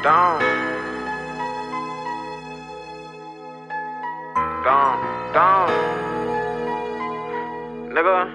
Down. Nigga.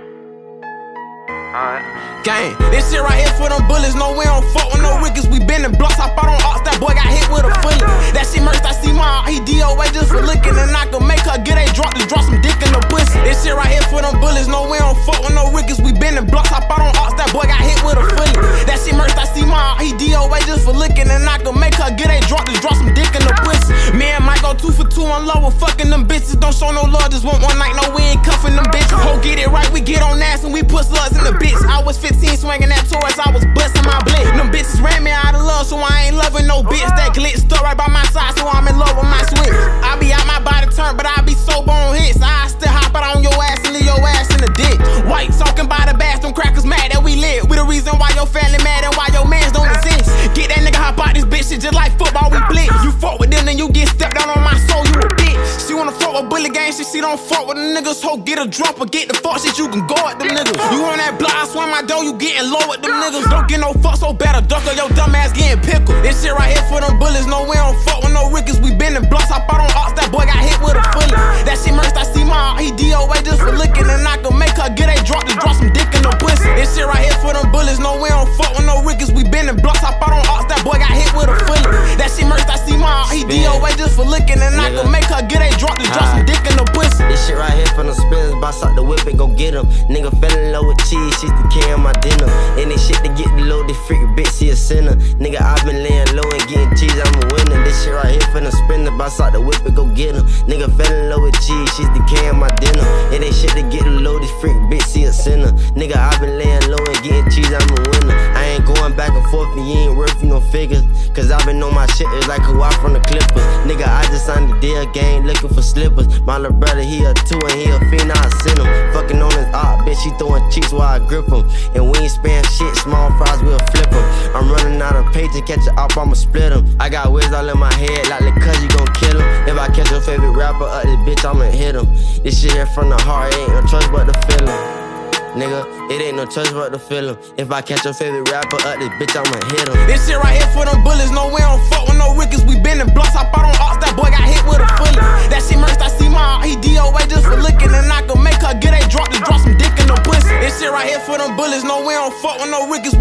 Alright. Gang, this shit right here for them bullets. No, we don't fuck with no riggers. We been in blocks. Hop out on ox. That boy got hit with a bullet. That shit merged. I see my he DOA just for looking. And I can make her get a drop. Just drop some dick in the pussy. This shit right here for them bullets. No, we don't fuck with no riggers. We been in blocks. Hop out on ox. That boy got hit with a bullet. That shit merged. I see my he DOA just for looking. And I can make her get a drop. Just drop some dick in the pussy. Me and Mike go 2 for 2 on low. We're fucking them bitches. Don't show no love. Just want one night. No, we ain't cuffing them bitches. Ho, get it right. We get on ass and we put slugs in the bitch. I was 15 swinging that Taurus, I was busting my blick. Them bitches ran me out of love, so I ain't loving no bitch. That glitch stuck right by my side, so I'm in love with my switch. I be out my body turn, but I be sober on hits. I still hop out on your ass and leave your ass in the dick. White talking by the bass, them crackers mad that we lit. We the reason why your family mad and why your mans don't exist. Get that nigga hop out this bitch, shit just like football, we blitz. You fuck with them, then you get stepped down on my soul, you a bitch. She wanna fuck with bullet gang shit, she don't fuck with the niggas. Ho, get a drop or get the fuck shit, you can go at them niggas. You on that block, I swear my door, you getting low with them niggas. Don't get no fuck, so better duck or your dumb ass getting pickled. This shit right here for them bullets. No, we don't fuck with no riggers. We been in blocks. Hop out on ox. That boy got hit with a bullet. That shit merged. I see my he DOA just for looking. And I can make her get a drop. Just drop some dick in the pussy. This shit right here for them bullets. No, we don't fuck with no riggers. We been in blocks. Hop out on ox. That boy got hit with a bullet. That shit merged. I see my he DOA just for looking. And I can make her get a drop. Just drop some dick in the pussy. This shit right here for them spinners. Boss out the whip and go get them. Nigga fell in love with cheese. She's the king of my dinner. Any shit to get the load, this freak bitch, he a sinner. Nigga, I been laying low and getting cheese, I'm a winner. This shit right here for the spinner, boss out the whip and go get him. Nigga fell in love with cheese, she's the king of my dinner. It ain't shit to get the load, this freak bitch, he a sinner. Nigga, I been laying low and getting cheese, I'm a winner. I ain't going back and forth and you ain't worth no figures. Cause I been on my shit, it's like a walk from the Clippers. Nigga, I just signed the deal, gang, looking for slippers. My little brother, he a 2 and he a fiend, I send him. Fucking on his op, bitch, he throwing cheeks while I grip him. And we ain't spam shit, small fries, we'll flip him. I'm running out of page to catch a op, I'ma split him. I got whiz all in my head, like the cuz you gon' kill him. If I catch your favorite rapper up this bitch, I'ma hit him. This shit here from the heart, ain't no choice but to feel him. Nigga, it ain't no choice but to feel him. If I catch your favorite rapper up this bitch, I'ma hit him. This shit right here for them bullets. No, we don't fuck with no riggers. We been in blocks. Hop out on ox. That boy got hit with a bullet. That shit merged. I see my he DOA just for looking. And I can make her get a drop. Just drop some dick in the pussy. This shit right here for them bullets. No, we don't fuck with no riggers.